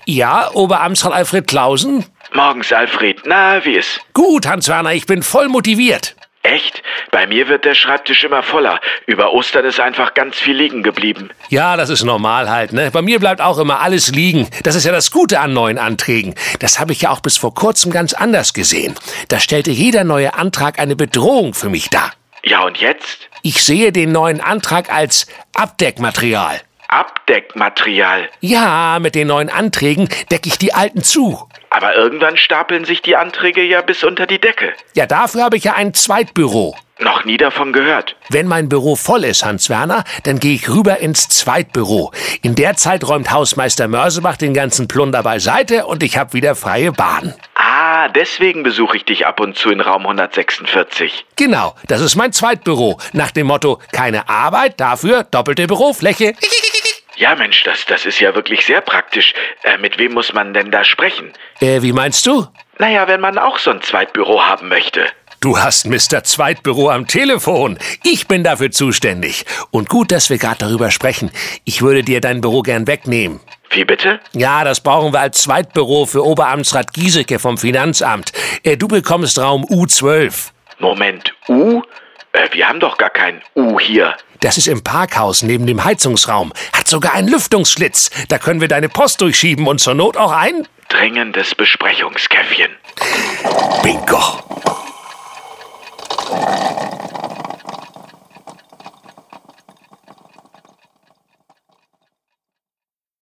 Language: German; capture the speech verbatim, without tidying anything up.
Ja, Oberamtsrat Alfred Clausen? Morgens, Alfred. Na, wie ist? Gut, Hans-Werner, ich bin voll motiviert. Echt? Bei mir wird der Schreibtisch immer voller. Über Ostern ist einfach ganz viel liegen geblieben. Ja, das ist normal halt, ne? Bei mir bleibt auch immer alles liegen. Das ist ja das Gute an neuen Anträgen. Das habe ich ja auch bis vor kurzem ganz anders gesehen. Da stellte jeder neue Antrag eine Bedrohung für mich dar. Ja, und jetzt? Ich sehe den neuen Antrag als Abdeckmaterial. Abdeckmaterial? Ja, mit den neuen Anträgen decke ich die alten zu. Aber irgendwann stapeln sich die Anträge ja bis unter die Decke. Ja, dafür habe ich ja ein Zweitbüro. Noch nie davon gehört. Wenn mein Büro voll ist, Hans-Werner, dann gehe ich rüber ins Zweitbüro. In der Zeit räumt Hausmeister Mörsebach den ganzen Plunder beiseite und ich habe wieder freie Bahn. Ah, deswegen besuche ich dich ab und zu in Raum hundertsechsundvierzig. Genau, das ist mein Zweitbüro. Nach dem Motto, keine Arbeit, dafür doppelte Bürofläche. Ja, Mensch, das, das ist ja wirklich sehr praktisch. Äh, mit wem muss man denn da sprechen? Äh, wie meinst du? Naja, wenn man auch so ein Zweitbüro haben möchte. Du hast Mister Zweitbüro am Telefon. Ich bin dafür zuständig. Und gut, dass wir gerade darüber sprechen. Ich würde dir dein Büro gern wegnehmen. Wie bitte? Ja, das brauchen wir als Zweitbüro für Oberamtsrat Giesecke vom Finanzamt. Äh, du bekommst Raum U zwölf. Moment, U? Äh, wir haben doch gar kein U hier. Das ist im Parkhaus neben dem Heizungsraum. Hat sogar einen Lüftungsschlitz. Da können wir deine Post durchschieben und zur Not auch ein dringendes Besprechungskäffchen. Bingo.